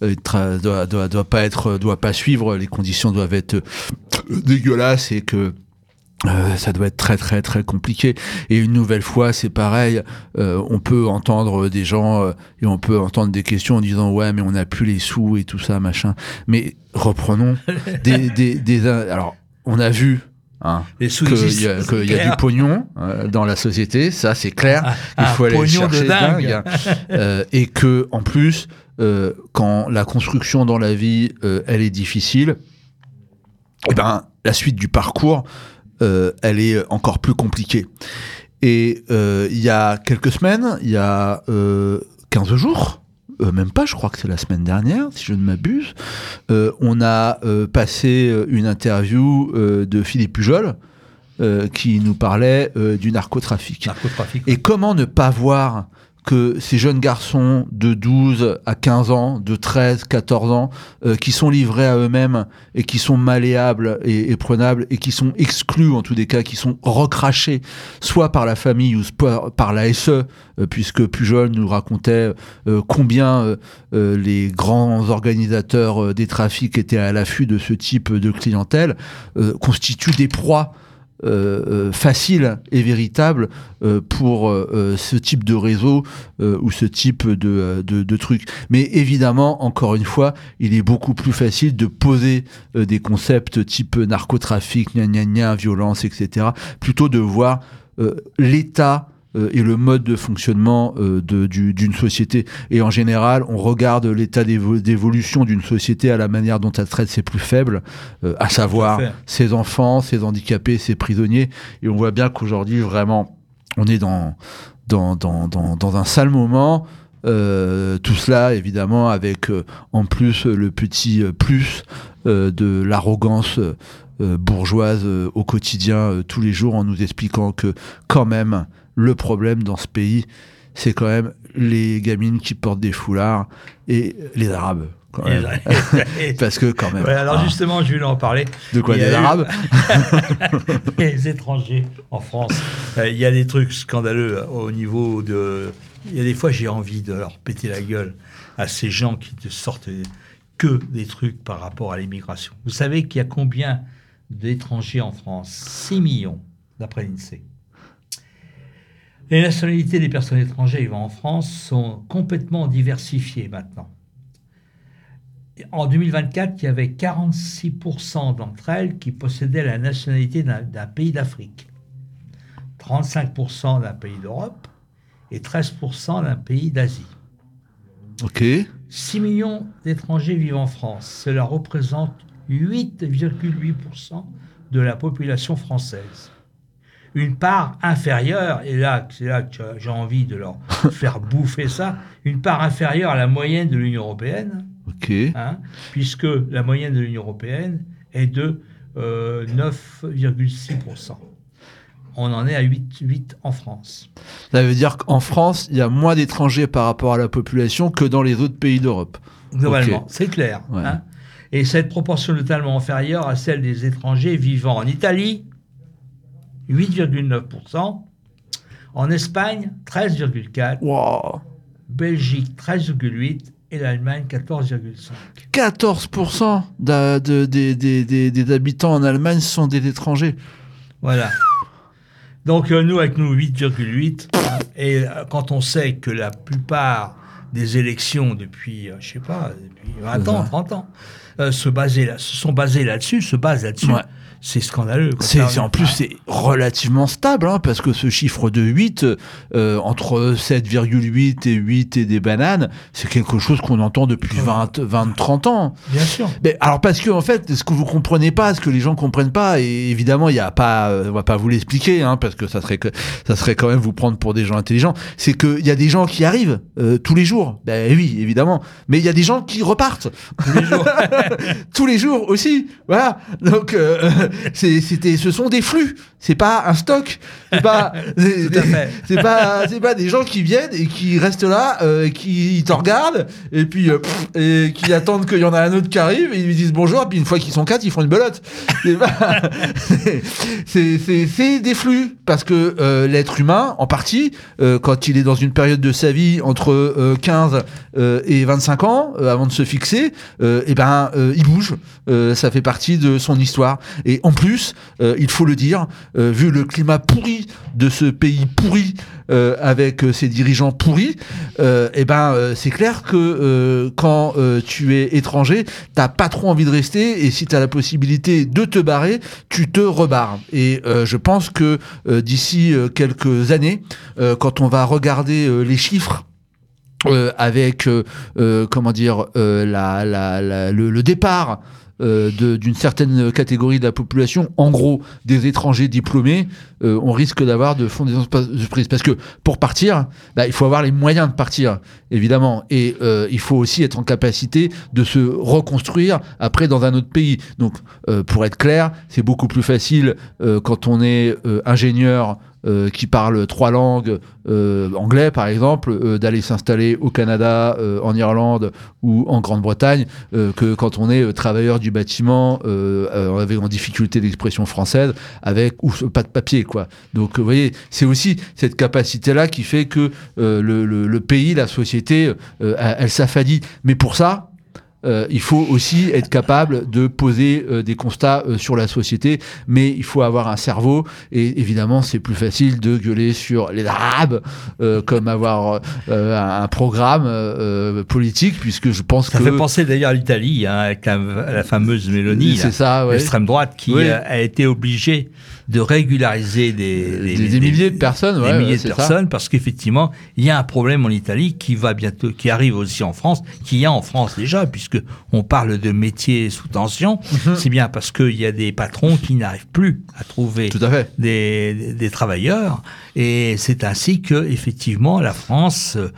doit pas suivre, les conditions doivent être dégueulasses et que ça doit être très très très compliqué. Et une nouvelle fois, c'est pareil, on peut entendre des gens et on peut entendre des questions en disant ouais mais on n'a plus les sous et tout ça machin. Mais reprenons alors on a vu qu'il y a du pognon dans la société, ça c'est clair, il faut aller le chercher, dingue. Et que en plus quand la construction dans la vie elle est difficile, et ben la suite du parcours elle est encore plus compliquée. Et il y a quelques semaines, il y a 15 jours, même pas, je crois que c'est la semaine dernière, si je ne m'abuse, on a passé une interview de Philippe Pujol qui nous parlait du narcotrafic. Et comment ne pas voir que ces jeunes garçons de 12 à 15 ans, de 13, 14 ans, qui sont livrés à eux-mêmes et qui sont malléables et prenables et qui sont exclus, en tous les cas, qui sont recrachés, soit par la famille ou par la SE, puisque Pujol nous racontait combien les grands organisateurs des trafics étaient à l'affût de ce type de clientèle, constituent des proies facile et véritable pour ce type de réseau ou ce type de trucs. Mais évidemment, encore une fois, il est beaucoup plus facile de poser des concepts type narcotrafic, violence, etc., plutôt de voir l'état et le mode de fonctionnement d'une société. Et en général, on regarde l'état d'évolution d'une société à la manière dont elle traite ses plus faibles, à savoir ses enfants, ses handicapés, ses prisonniers. Et on voit bien qu'aujourd'hui, vraiment, on est dans un sale moment. Tout cela, évidemment, avec en plus le petit plus de l'arrogance bourgeoise au quotidien, tous les jours, en nous expliquant que quand même, le problème dans ce pays, c'est quand même les gamines qui portent des foulards et les Arabes. Quand même. Parce que quand même. Ouais, alors justement, je vais en parler. De quoi, des Arabes? Les étrangers en France. Il y a des trucs scandaleux au niveau de... Il y a des fois, j'ai envie de leur péter la gueule à ces gens qui ne sortent que des trucs par rapport à l'immigration. Vous savez qu'il y a combien d'étrangers en France? 6 millions, d'après l'INSEE. Les nationalités des personnes étrangères vivant en France sont complètement diversifiées maintenant. En 2024, il y avait 46% d'entre elles qui possédaient la nationalité d'un pays d'Afrique, 35% d'un pays d'Europe et 13% d'un pays d'Asie. Ok. 6 millions d'étrangers vivent en France. Cela représente 8,8% de la population française. Une part inférieure, et là, c'est là que j'ai envie de leur faire bouffer ça, une part inférieure à la moyenne de l'Union européenne, puisque la moyenne de l'Union européenne est de 9,6%. On en est à 8 en France. Ça veut dire qu'en France, il y a moins d'étrangers par rapport à la population que dans les autres pays d'Europe. Globalement, c'est clair. Ouais. Et cette proportion est totalement inférieure à celle des étrangers vivant en Italie, 8,9%, en Espagne, 13,4%, Wow. Belgique, 13,8%, et l'Allemagne, 14,5%. 14% des habitants en Allemagne sont des étrangers. Voilà. Donc nous, avec nous, 8,8%. Et quand on sait que la plupart des élections depuis, je sais pas, depuis 20 ans, 30 ans, se basent là-dessus, Ouais. c'est scandaleux. En plus, c'est relativement stable, parce que ce chiffre de 8, entre 7,8 et 8 et des bananes, c'est quelque chose qu'on entend depuis 20-30 ans. Bien sûr. Mais alors, parce que, en fait, ce que vous comprenez pas, ce que les gens comprennent pas, et évidemment, il y a pas, on va pas vous l'expliquer, parce que ça serait quand même vous prendre pour des gens intelligents, c'est qu'il y a des gens qui arrivent, tous les jours. Ben oui, évidemment. Mais il y a des gens qui repartent. Tous les jours. Tous les jours aussi. Voilà. Donc, ce sont des flux, c'est pas un stock, c'est pas, c'est pas des gens qui viennent et qui restent là, qui te regardent et puis et qui attendent qu'il y en a un autre qui arrive et ils lui disent bonjour, et puis une fois qu'ils sont 4, ils font une belote. C'est des flux parce que l'être humain, en partie, quand il est dans une période de sa vie entre 15 et 25 ans, avant de se fixer, il bouge. Ça fait partie de son histoire. Et en plus, il faut le dire, vu le climat pourri de ce pays pourri, avec ses dirigeants pourris, c'est clair que quand tu es étranger, t'as pas trop envie de rester, et si t'as la possibilité de te barrer, tu te rebarres. Et je pense que d'ici quelques années, quand on va regarder les chiffres, avec le départ d'une certaine catégorie de la population, en gros des étrangers diplômés, on risque d'avoir de fondations de surprise. Parce que pour partir, il faut avoir les moyens de partir, évidemment. Et il faut aussi être en capacité de se reconstruire après dans un autre pays. Donc, pour être clair, c'est beaucoup plus facile quand on est ingénieur qui parle 3 langues, anglais par exemple, d'aller s'installer au Canada, en Irlande ou en Grande-Bretagne, que quand on est travailleur du bâtiment, en difficulté d'expression française, avec ou pas de papier, quoi. Donc vous voyez, c'est aussi cette capacité-là qui fait que le pays, la société, elle s'affadit. Mais pour ça, il faut aussi être capable de poser des constats sur la société, mais il faut avoir un cerveau, et évidemment c'est plus facile de gueuler sur les Arabes comme avoir un programme politique, puisque je pense ça fait penser d'ailleurs à l'Italie, avec la fameuse Mélanie, l'extrême droite, qui a été obligée de régulariser des milliers de personnes, parce qu'effectivement il y a un problème en Italie qui arrive aussi en France, qui y a en France déjà, puisque on parle de métiers sous tension. C'est bien parce qu'il y a des patrons qui n'arrivent plus à trouver des travailleurs, et c'est ainsi que effectivement la France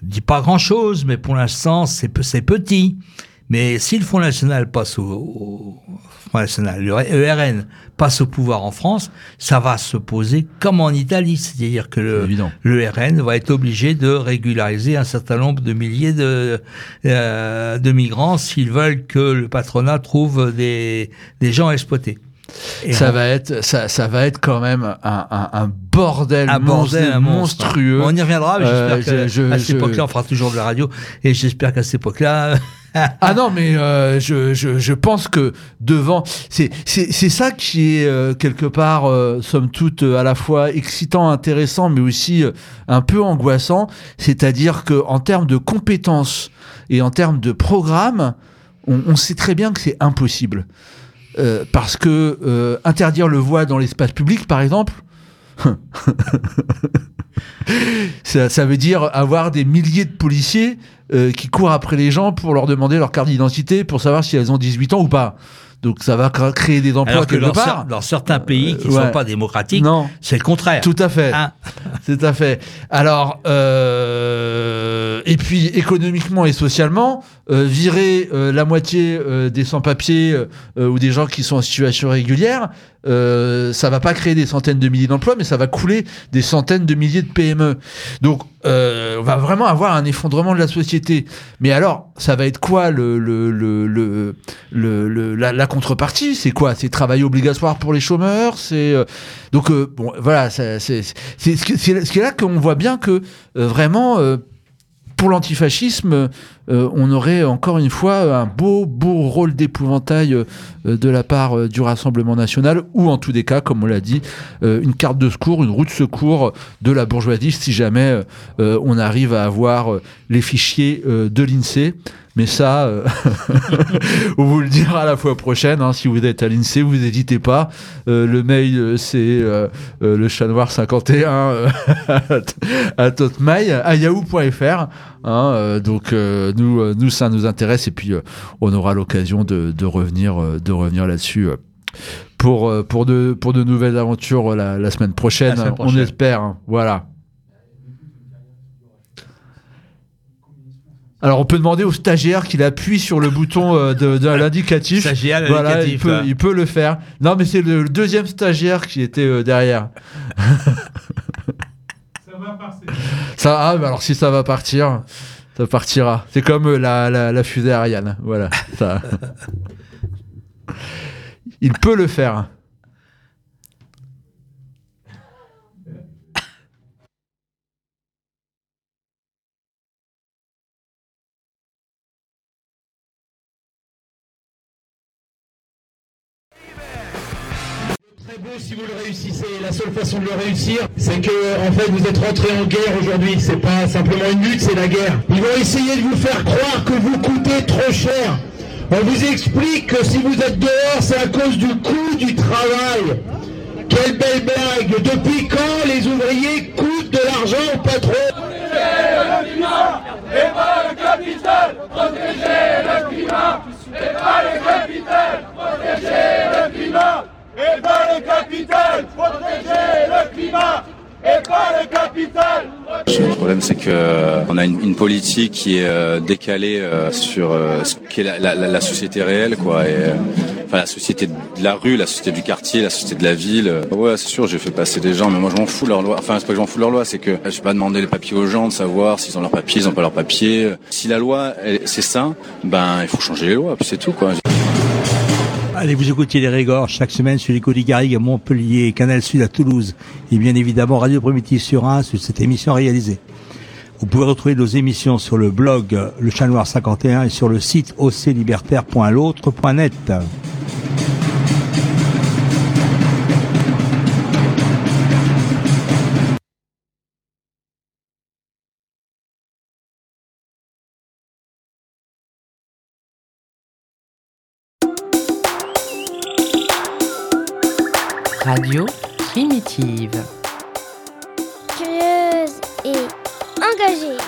dit pas grand-chose, mais pour l'instant, c'est petit. Mais si le Front National passe au Front National, le ERN passe au pouvoir en France, ça va se poser comme en Italie. C'est-à-dire que le RN va être obligé de régulariser un certain nombre de milliers de migrants s'ils veulent que le patronat trouve des gens à exploiter. Et ça va être quand même un bordel monstrueux. On y reviendra, mais j'espère qu'à cette époque-là, on fera toujours de la radio, et j'espère qu'à cette époque-là... Ah non, mais je pense que devant... C'est ça qui est quelque part, somme toute, à la fois excitant, intéressant, mais aussi un peu angoissant. C'est-à-dire qu'en termes de compétences et en termes de programme, on sait très bien que c'est impossible. Parce que interdire le voile dans l'espace public, par exemple, ça veut dire avoir des milliers de policiers qui courent après les gens pour leur demander leur carte d'identité pour savoir si elles ont 18 ans ou pas. Donc ça va créer des emplois alors que quelque part. Dans certains pays qui ne sont pas démocratiques, c'est le contraire. Tout à fait. Hein. Tout à fait. Alors, et puis économiquement et socialement, virer la moitié des sans-papiers ou des gens qui sont en situation régulière, ça va pas créer des centaines de milliers d'emplois, mais ça va couler des centaines de milliers de PME. Donc, on va vraiment avoir un effondrement de la société. Mais alors, ça va être quoi la contrepartie? C'est quoi? C'est travail obligatoire pour les chômeurs? C'est donc bon, voilà, c'est là qu'on voit bien que vraiment. Pour l'antifascisme, on aurait encore une fois un beau rôle d'épouvantail de la part du Rassemblement national, ou en tous des cas, comme on l'a dit, une carte de secours, une roue de secours de la bourgeoisie, si jamais on arrive à avoir les fichiers de l'INSEE. Mais ça, on vous le dira la fois prochaine. Hein, si vous êtes à l'INSEE, vous n'hésitez pas. Le mail, c'est le chat noir 51 à yahoo.fr. Hein, donc nous, ça nous intéresse, et puis on aura l'occasion de revenir là-dessus. Pour de nouvelles aventures la semaine prochaine. On espère. Hein, voilà. Alors on peut demander au stagiaire qu'il appuie sur le bouton de l'indicatif. Stagiaire, voilà, l'indicatif, il peut le faire. Non, mais c'est le deuxième stagiaire qui était derrière. Ça va partir. Alors si ça va partir, ça partira. C'est comme la fusée Ariane. Voilà. Ça. Il peut le faire. Très beau si vous le réussissez. La seule façon de le réussir, c'est que en fait vous êtes rentré en guerre aujourd'hui. C'est pas simplement une lutte, c'est la guerre. Ils vont essayer de vous faire croire que vous coûtez trop cher. On vous explique que si vous êtes dehors, c'est à cause du coût du travail. Quelle belle blague. Depuis quand les ouvriers coûtent de l'argent au patron? Protéger le climat et pas le capital. Protéger le climat et pas le capital. Protéger le climat et pas le capital. Protéger le climat et pas le capital. Le problème, c'est que on a une politique qui est décalée sur ce qu'est la société réelle, quoi. Et enfin, la société de la rue, la société du quartier, la société de la ville. Ouais, c'est sûr, j'ai fait passer des gens, mais moi je m'en fous de leur loi. Enfin, c'est pas que je m'en fous de leur loi, c'est que je vais pas demander les papiers aux gens, de savoir s'ils ont leurs papiers, ils ont pas leurs papiers. Si la loi, c'est ça, ben il faut changer les lois, puis c'est tout, quoi. Allez, vous écoutiez les Régors chaque semaine sur l'écho des Garrigues à Montpellier, Canal Sud à Toulouse, et bien évidemment Radio Primitive sur 1 sur cette émission réalisée. Vous pouvez retrouver nos émissions sur le blog Le Chat Noir 51 et sur le site oclibertaire.l'autre.net. Radio Primitive. Curieuse et engagée.